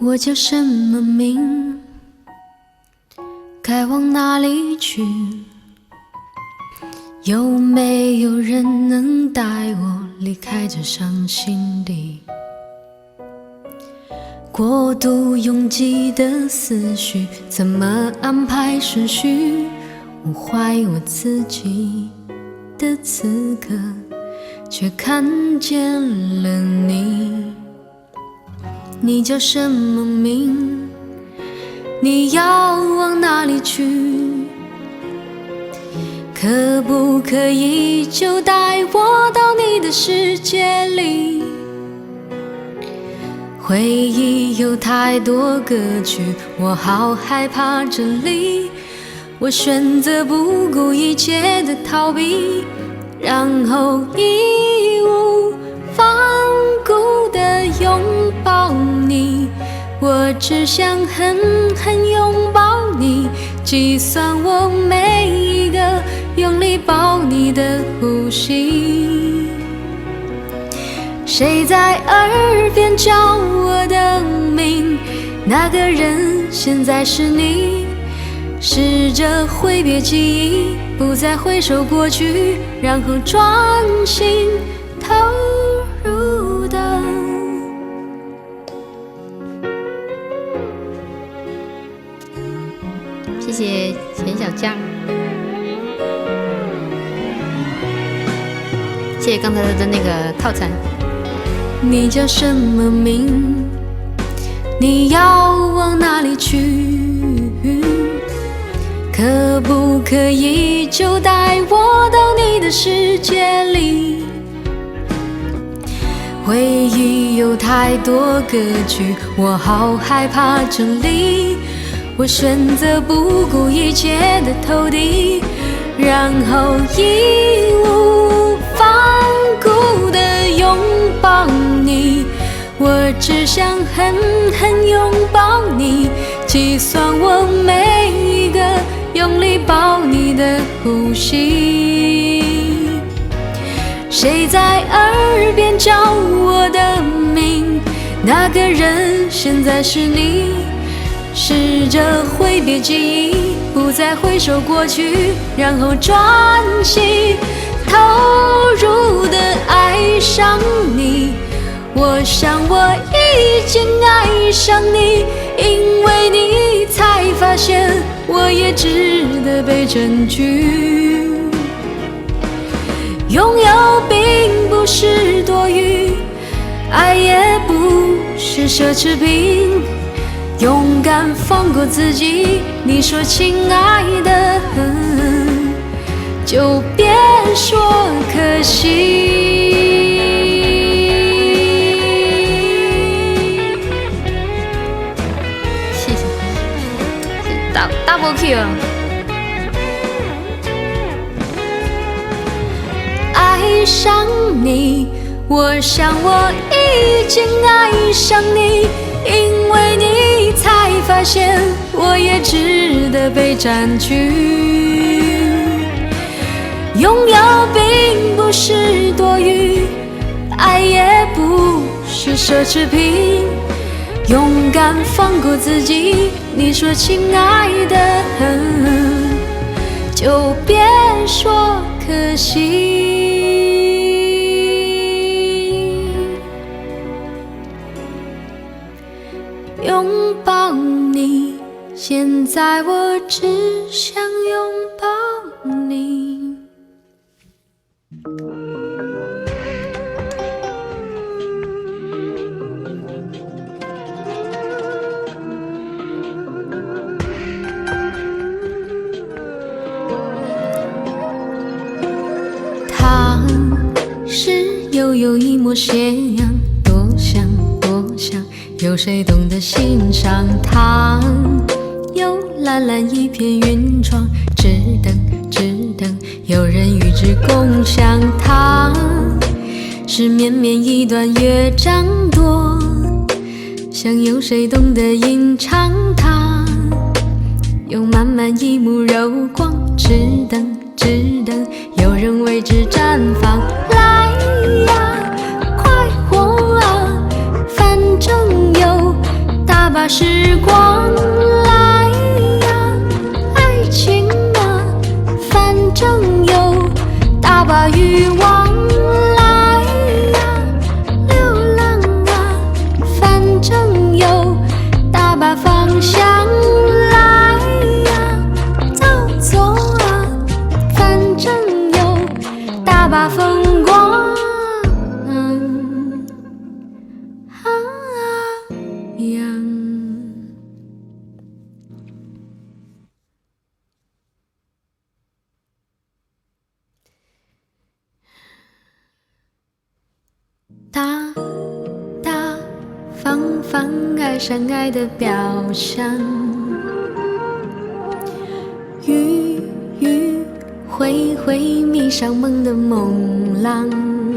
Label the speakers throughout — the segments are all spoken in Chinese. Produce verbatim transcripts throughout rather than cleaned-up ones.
Speaker 1: 我叫什么名？该往哪里去？有没有人能带我离开这伤心地？过度拥挤的思绪，怎么安排顺序？我怀疑我自己的此刻，却看见了你。你叫什么名？你要往哪里去？可不可以就带我到你的世界里？回忆有太多歌曲，我好害怕这里。我选择不顾一切的逃避，然后义无反顾的拥抱你。我只想狠狠拥抱你，计算我每一个用力抱你的呼吸。谁在耳边叫我的名？那个人现在是你。试着挥别记忆，不再回首过去，然后专心投入的。
Speaker 2: 谢谢钱小江，谢谢刚才的那个套餐。
Speaker 1: 你叫什么名？你要往哪里去？可不可以就带我到你的世界里？回忆有太多歌曲，我好害怕这里。我选择不顾一切的投递，然后义无反顾的拥抱你。我只想狠狠拥抱你，计算我每一个用力抱你的呼吸。谁在耳边叫我的名？那个人现在是你。试着挥别记忆，不再回首过去，然后专心投入的爱上你。我想我已经爱上你，因为你才发现我也值得被占据。拥有并不是多余，爱也不是奢侈品。勇敢放过自己，你说亲爱的，就别说可惜。
Speaker 2: 谢谢，大 double kill。
Speaker 1: 爱上你，我想我已经爱上你，因为你才发现我也值得被占据。拥有并不是多余，爱也不是奢侈品。勇敢放过自己，你说亲爱的，就别说可惜。拥抱你，现在我只想拥抱你。他是悠悠一抹斜阳，多想多想，有谁懂得欣赏它？有蓝蓝一片云窗，只等只等有人与之共享它。是绵绵一段乐章多，想有谁懂得吟唱它？有满满一幕柔光，只等只等有人为之绽放。来呀，快活啊，反正有大把把时光来呀，爱情啊，反正有大把欲望来呀，流浪啊，反正有大把方向来呀，走走啊，反正有大把风光。大大方方爱上爱的表象，郁郁灰灰迷上梦的梦浪，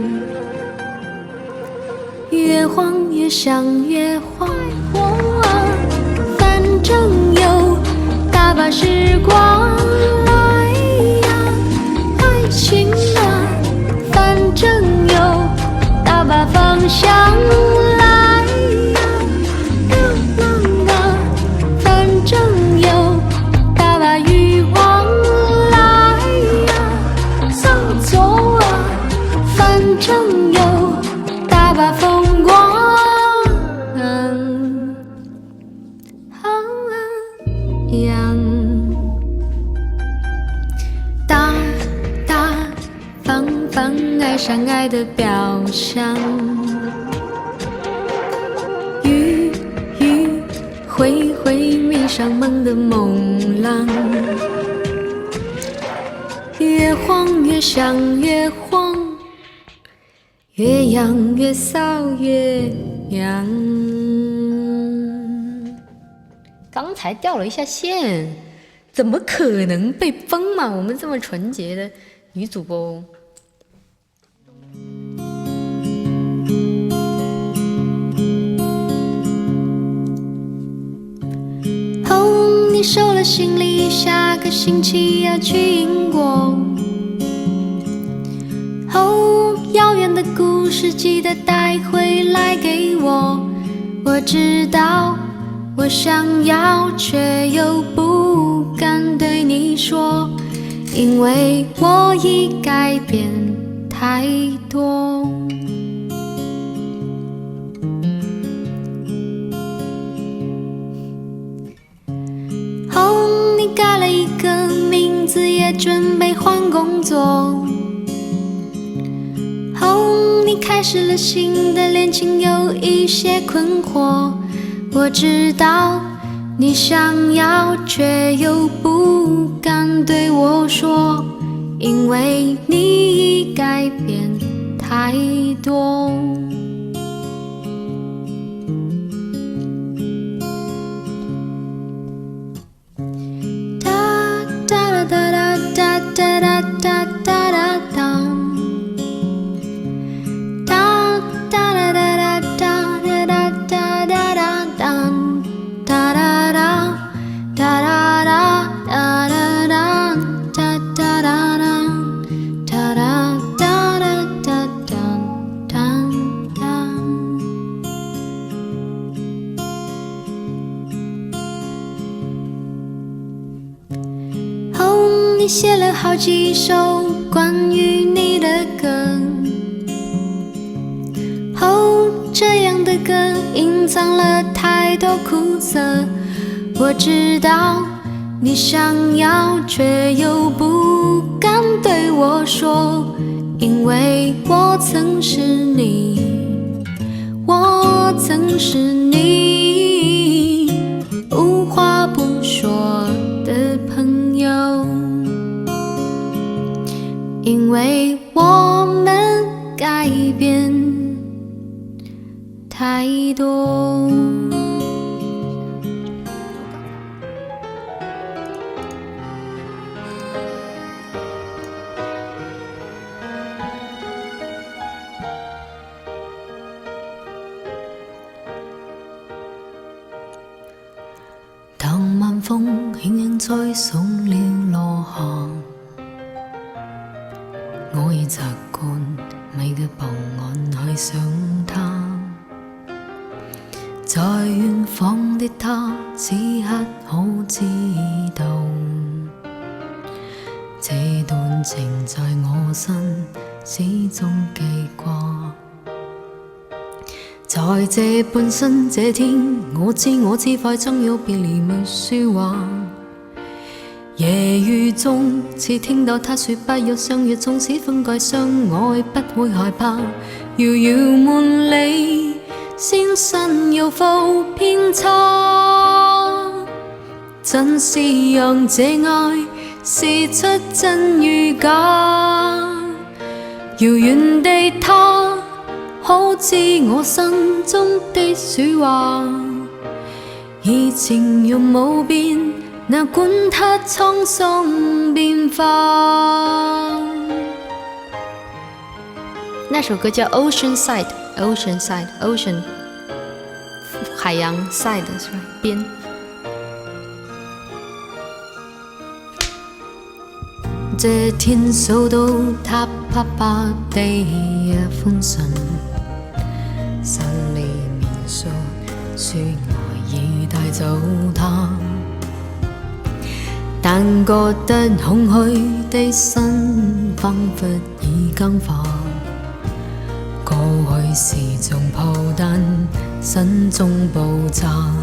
Speaker 1: 越晃越想越晃，反正有大把时光来呀，爱情啊，反正有大把方向来呀，流浪啊，反正有大把欲望来呀，走走啊，反正有大把风光。嗯啊样大大方方爱上爱的表象，郁郁灰灰迷上梦的梦浪，越晃越想越慌，越痒越臊越痒。刚才掉了一下线，怎么可能被封嘛？我们这么纯洁的女主播。哦，你收了行李，下个星期要去英国。哦，遥远的故事记得带回来给我。我知道我想要，却又不敢对你说，因为我已改变太多。哦，你改了一个名字，也准备换工作。哦，你开始了新的恋情，有一些困惑。我知道你想要，却又不敢对我说，因为你已改变太多。哒哒哒哒哒哒哒哒哒哒哒。你写了好几首关于你的歌，哦，这样的歌隐藏了太多苦涩。我知道你想要，却又不敢对我说，因为我曾是你，我曾是你无话不说的朋友。因为我们改变太多。当晚风輕輕吹送了落下，我已習慣每個傍晚去想他， 在遠方的他，此刻可知道，這段情在我心始終記掛。在這半生這天，我知我知快終有別離沒說話。夜雨中，似聽到他說不要相約，縱使分隔相愛，不會害怕。遙遙萬里，先生有否偏差？真是讓這愛試出真與假。遙遠的他，可知我心中的說話？而情容冇變，哪管它滄桑變化。
Speaker 2: 那首歌叫 Ocean Side，Ocean Side，Ocean， 海洋 side 是吧？边。
Speaker 1: 這天收到他啪啪的一封信，心裏面訴說我已帶走他，但覺得空虛的心彷彿已更化。過去是種炮彈，心中爆炸。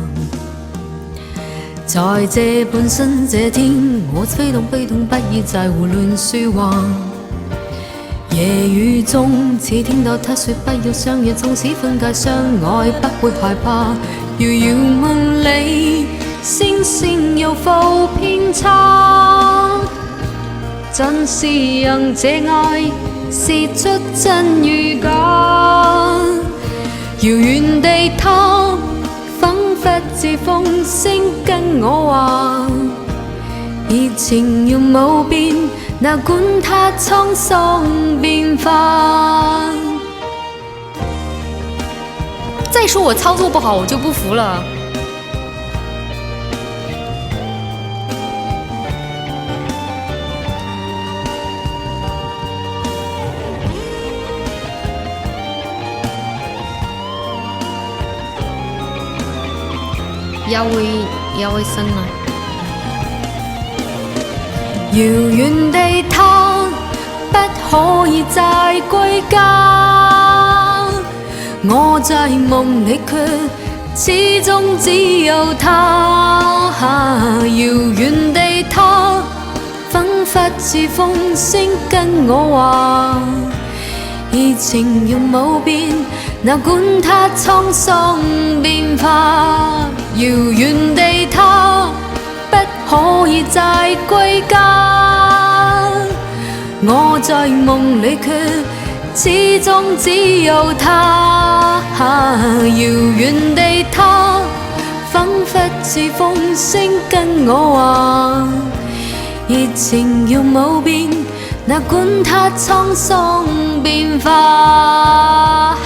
Speaker 1: 在這半生這天，我非常悲痛，不已在胡亂說話。夜雨中，似聽到他說不要相約，縱使分界相愛，不會害怕。遙遙萬里，星星有否偏差？真是讓這愛試出真與假。遙遠的他，彷彿似風聲跟我話，而情容冇變，哪管它滄桑變化。
Speaker 2: 再說我操作不好，我就不服了。腰會腰會伸啊！
Speaker 1: 遙遠的他，不可以再歸家。我在夢裏卻始終只有他。遙遠的他，彷彿似風聲跟我話，而情容冇變，哪管它滄桑變化。遙遠的他，不可以再歸家。我在夢裏卻始終只有他。遙遠的他，彷彿似風聲跟我話，而情容冇變，哪管它滄桑變化。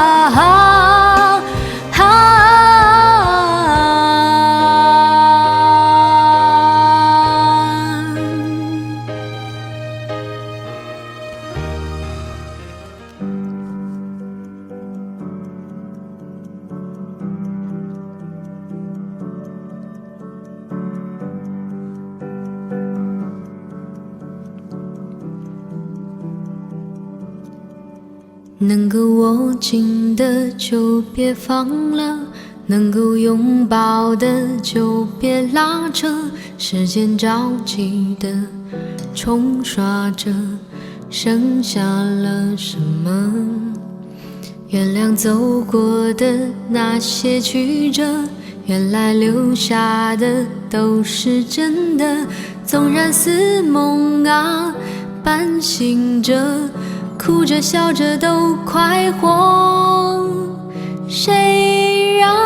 Speaker 1: 能够握紧的就别放了，能够拥抱的就别拉扯。时间着急的冲刷着，剩下了什么？原谅走过的那些曲折，原来留下的都是真的。纵然似梦啊，半醒着，哭着笑着都快活。谁让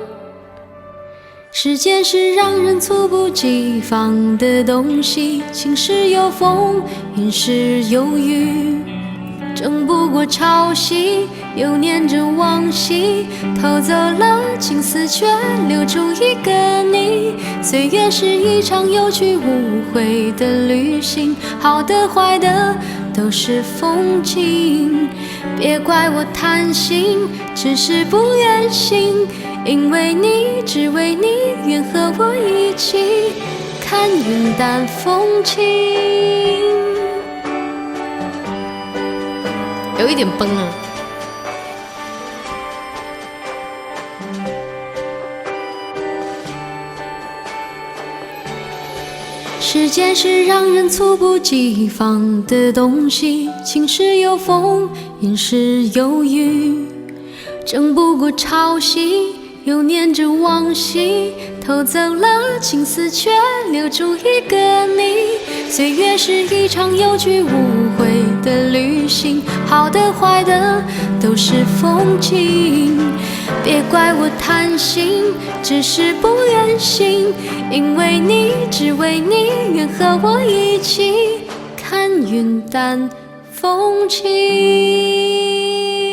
Speaker 1: 时间是让人猝不及防的东西，晴时有风，阴时有雨，争不过潮汐，又念着往昔，偷走了青丝却留住一个你。岁月是一场有去无回的旅行，好的坏的都是风景。别怪我贪心，只是不愿醒，因为你，只为你，愿和我一起看云淡风轻。
Speaker 2: 有一点崩了。
Speaker 1: 时间是让人猝不及防的东西，晴时有风，阴时有雨，争不过潮汐，又念着往昔，偷走了青丝，却留住一个你。岁月是一场有去无回的旅行，好的坏的都是风景。别怪我贪心，只是不愿醒，因为你，只为你，愿和我一起看云淡风轻。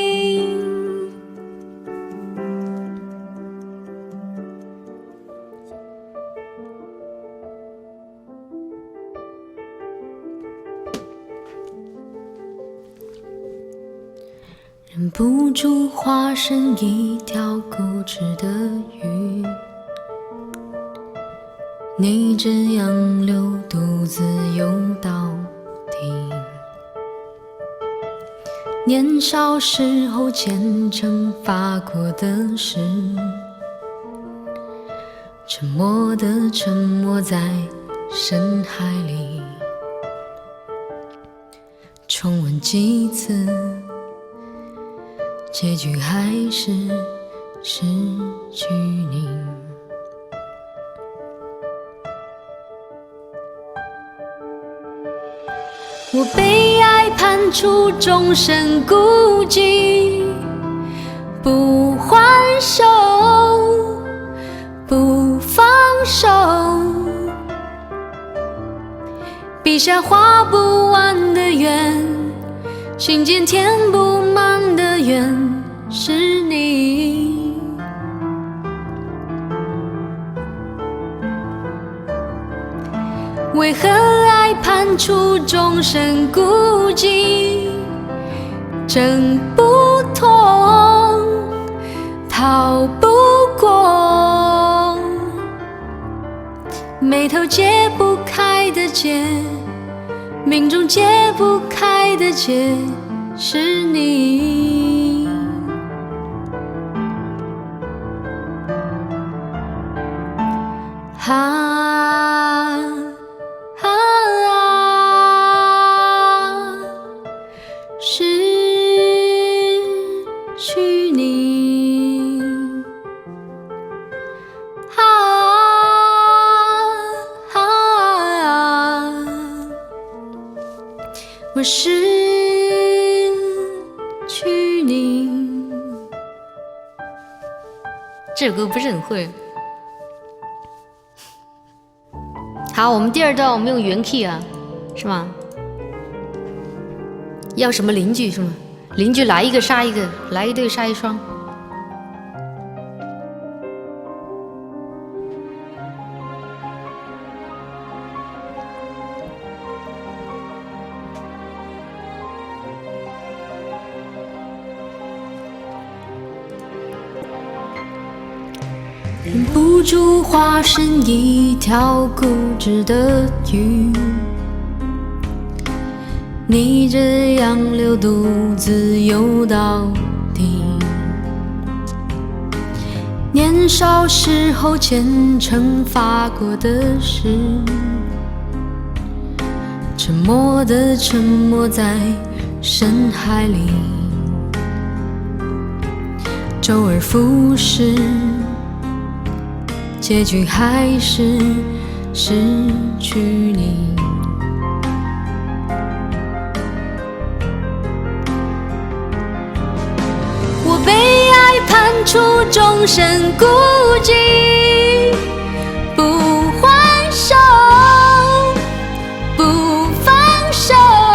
Speaker 1: 忍不住化身一条固执的鱼，逆着洋流独自游到底。年少时候虔诚发过的誓，沉默的沉没在深海里。重温几次，结局还是失去你。我被爱判处终身孤寂，不还手，不放手，笔下画不完的圆，心间填不满的缘是你。为何爱判处终身孤寂，挣不脱，逃不过，眉头解不开的结，命中解不开的结是你。啊啊啊！失去你。啊啊啊！我失去你。
Speaker 2: 这首歌不是很会。好，我们第二段我们用原 key 啊，是吗？要什么邻居是吗？邻居来一个杀一个，来一对杀一双。
Speaker 1: 忍不住化身一条固执的鱼，逆着洋流独自游到底。年少时候虔诚发过的誓，沉默的沉没在深海里。周而复始，结局还是失去你。我被爱判处终身孤寂，不还手，不放手，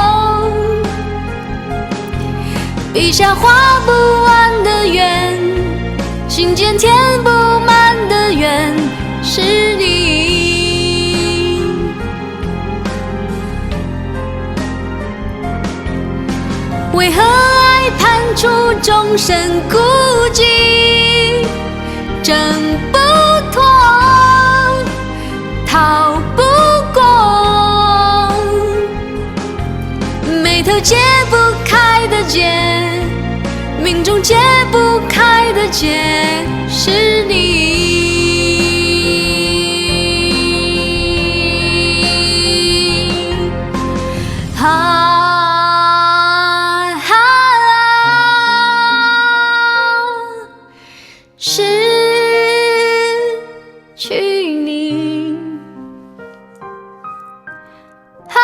Speaker 1: 笔下画不完的圆，心间填不满的缘是你。 为何爱判处终身孤寂？挣不脱，逃不过，眉头解不开的结，命中解不开的结，是你。啊哈，失去你。啊，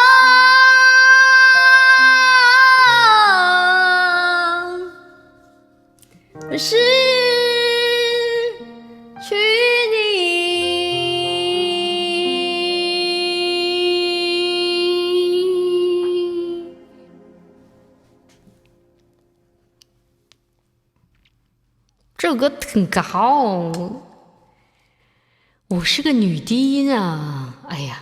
Speaker 1: 失去你。这首歌很高，我是个女低音啊！哎呀，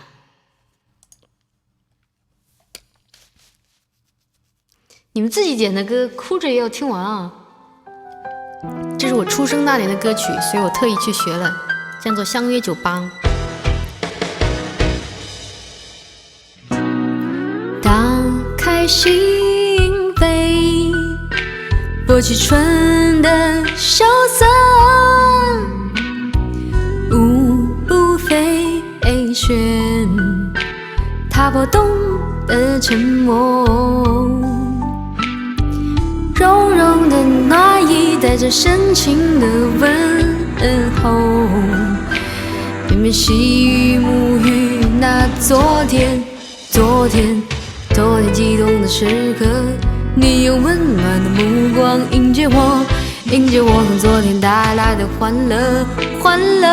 Speaker 1: 你们自己点的歌，哭着也要听完啊！这是我出生那年的歌曲，所以我特意去学了，叫做《相约九八》。打开心扉，拨去春的萧瑟，舞步飞旋，踏破冬的沉默。柔柔的暖意带着深情的问候，绵绵细雨沐浴那昨天，昨天，昨天激动的时刻。你用温暖的目光迎接我，迎接我从昨天带来的欢乐，欢乐。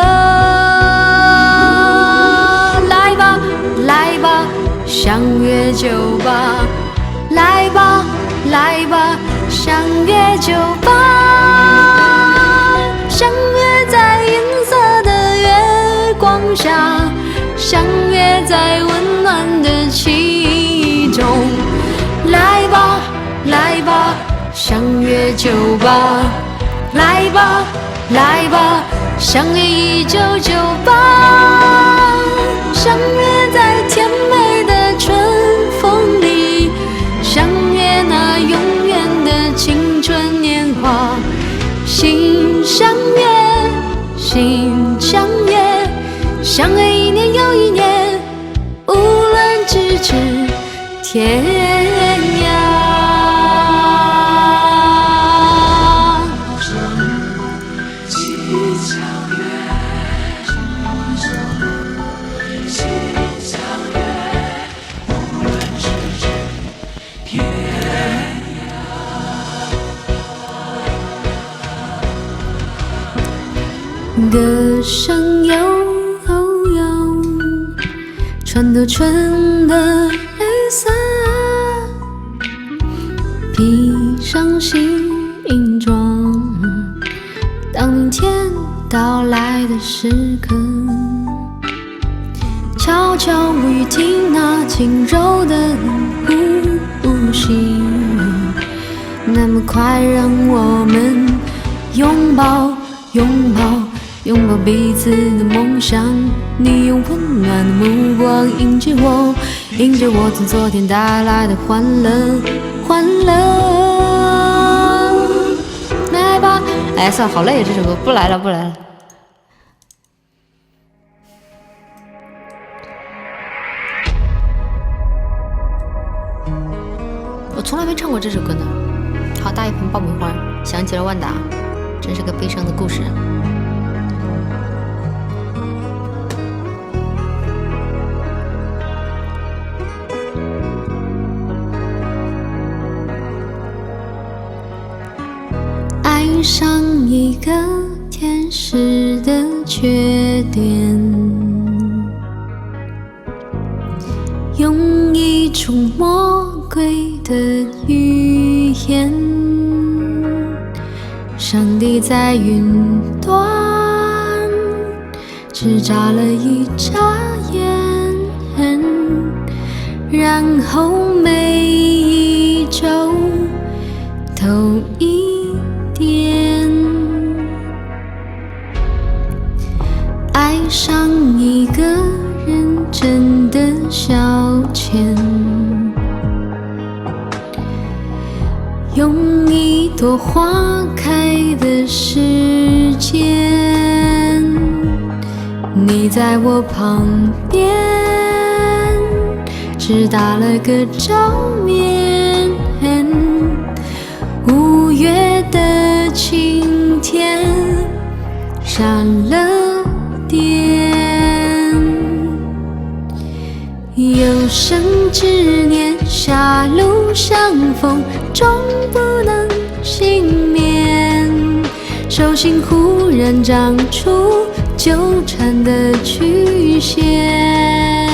Speaker 1: 来吧，来吧，相约酒吧，来吧，来吧，相约酒吧，相约在银色的月光下，相约在温暖的气中。来吧，来吧，相约酒吧，来吧，来吧，相约一九九八，相约在甜美的春风里，相约那永远的青春年华，心相约，心相约，相约一年又一年，无论咫尺天涯。歌声悠悠，穿透春的绿色，披上新装，当明天到来的时刻，悄悄无语听那轻柔的呼吸，那么快让我们拥抱拥抱拥抱彼此的梦想。你用温暖的目光迎接我，迎接我从昨天带来的欢乐，欢乐。来吧，哎，算了，好累啊，这首歌不来了，不来了。我从来没唱过这首歌呢。好大一盆爆米花，想起了万达，真是个悲伤的故事。爱上一个天使的缺点，用一种魔鬼的语言，上帝在云端只眨了一眨眼，然后每一周用一朵花开的时间，你在我旁边，只打了个照面。五月的晴天，闪了电。有生之年，狭路相逢，终不能幸免。手心忽然长出纠缠的曲线。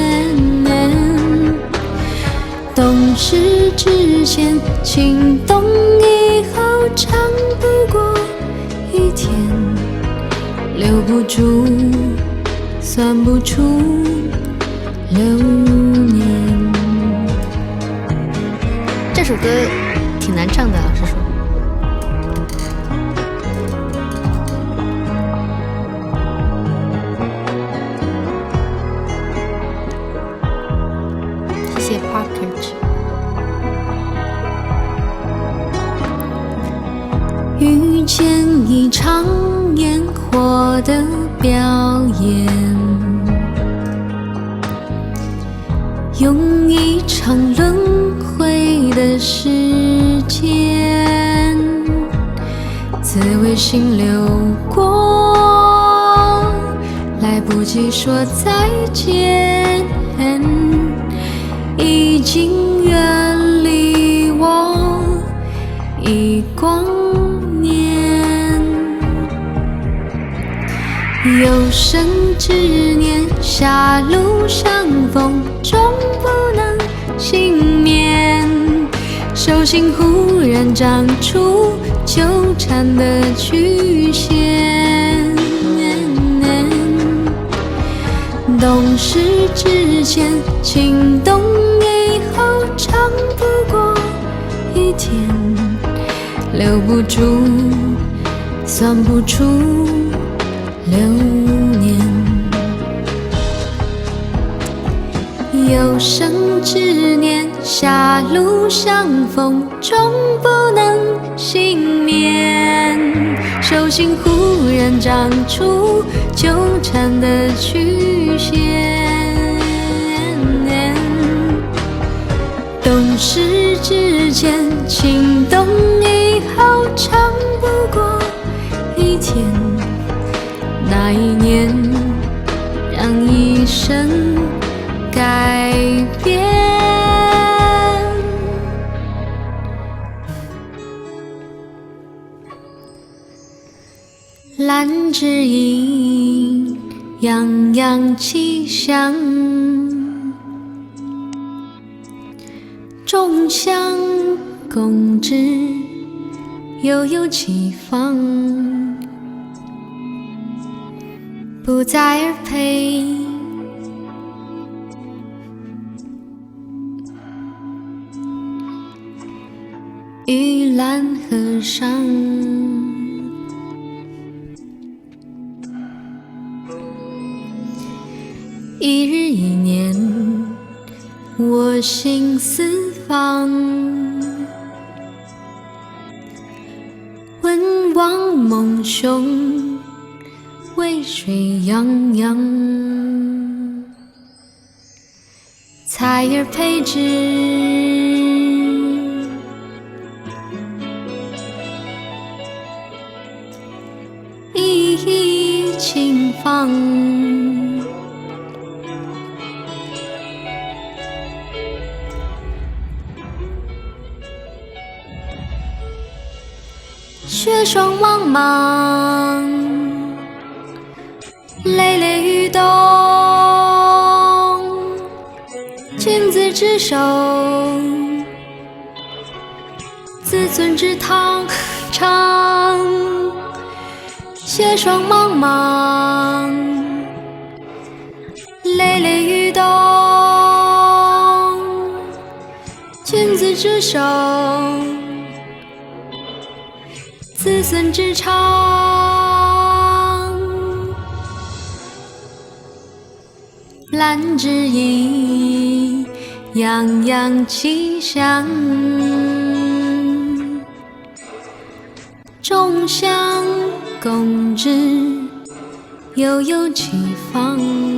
Speaker 1: 懂事之前，情动以后，长不过一天，留不住，算不出流年。
Speaker 2: 这首歌挺难唱的，老实说。谢谢 Partridge。
Speaker 1: 遇见一场烟火的表演，用一场轮回的时间，滋味心流过，来不及说再见，已经远离我一光年。有生之年，狭路相逢，终不能幸免。手心忽然长出纠缠的曲线。懂事之前，情动以后，长不过一天，留不住，算不出流年。有生之年，狭路相逢，终不能幸免。手心忽然长出纠缠的曲线。懂事之前，情动以后，长不过一天，那一年让一生改变。兰之影，洋洋气象，众香共知，悠悠齐放，不再而配。玉兰河上，一日一年，我心四方。温望蒙胸，渭水洋洋，彩儿配枝，一一轻放。雪霜茫茫，累累欲动，君子之手，自尊之堂长。雪霜茫茫，累累欲动，君子之手，子孙之长。兰之影，洋洋气象， 众相共知，悠悠其方，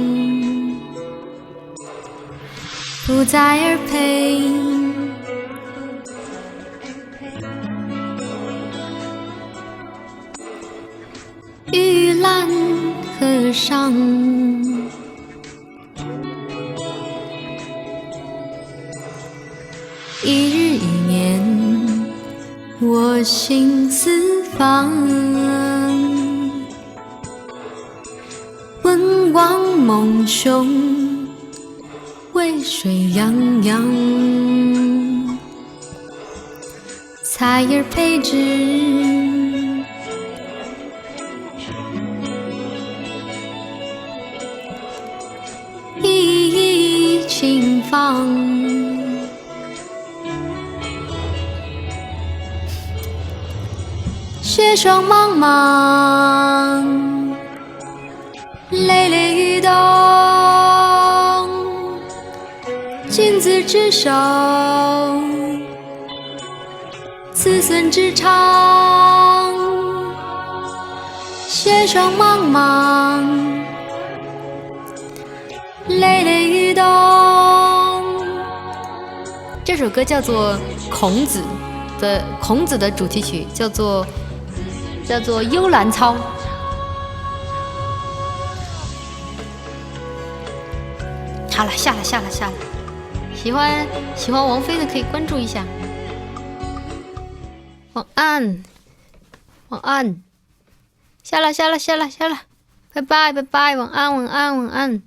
Speaker 1: 不在而配。玉兰河上，一日一年，我心四方。闻王蒙兄，渭水泱泱，采而佩之。一一轻放，雪霜茫茫，累累欲动，君子之手，子孙之长。雪霜茫茫，累累欲动。
Speaker 2: 这首歌叫做孔子的孔子的主题曲，叫做叫做《幽兰操》。好了，下了下了下了。喜欢喜欢王菲的可以关注一下。晚安，晚安。下了下了下了下了，拜拜拜拜，晚安晚安晚安。